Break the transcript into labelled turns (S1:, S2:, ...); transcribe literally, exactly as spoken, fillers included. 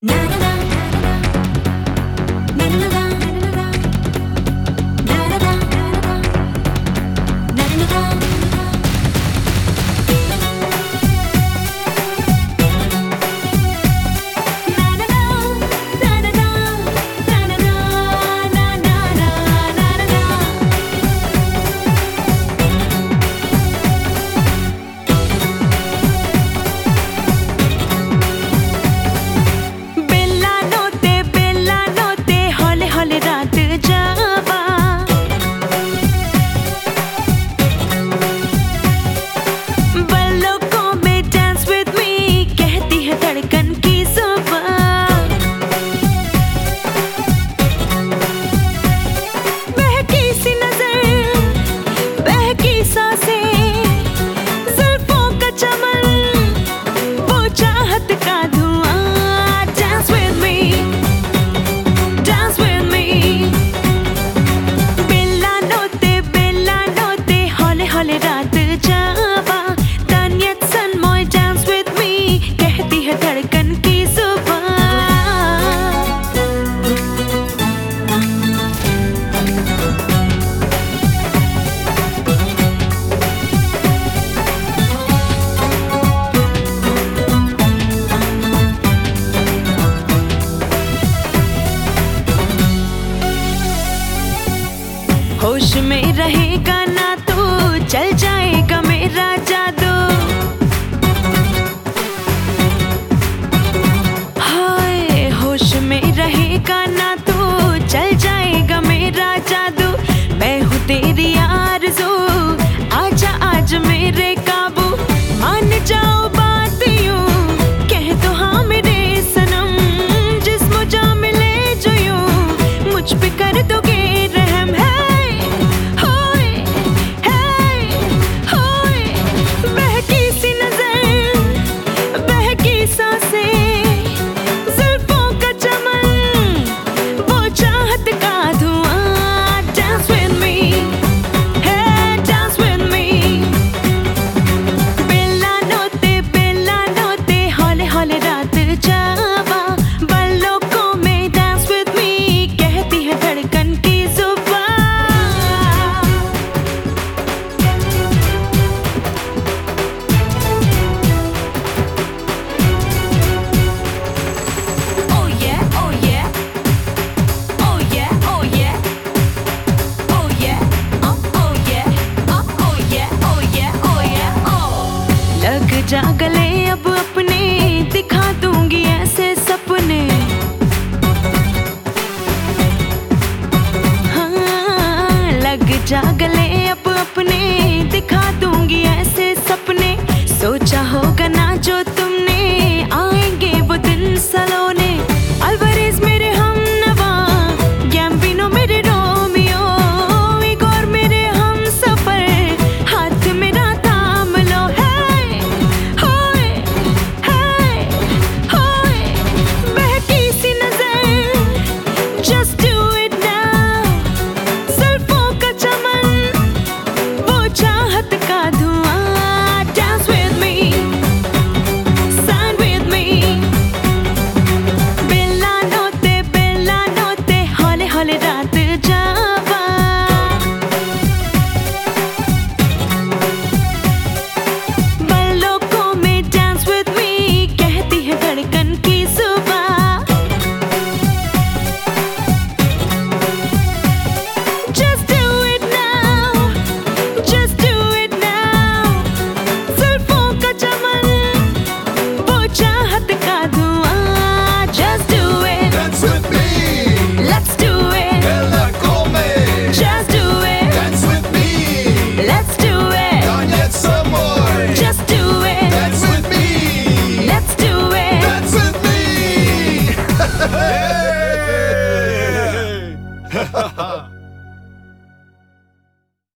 S1: होश में रहेगा ना तो चल जाएगा मेरा जादू। हाय होश में रहेगा ना तो चल जाएगा मेरा जादू। मैं हूँ तेरी आरज़ू, आजा आज मेरे काबू। मान जाओ बात यूं, कह दो हाँ मेरे सनम। जिस्म जा मिले जो यूं, मुझ पे कर दोगे रहम। है जा गले अब अपने, दिखा दूंगी ऐसे सपने। हाँ लग जा गले अब अपने, दिखा दूंगी ऐसे सपने। सोचा होगा ना जो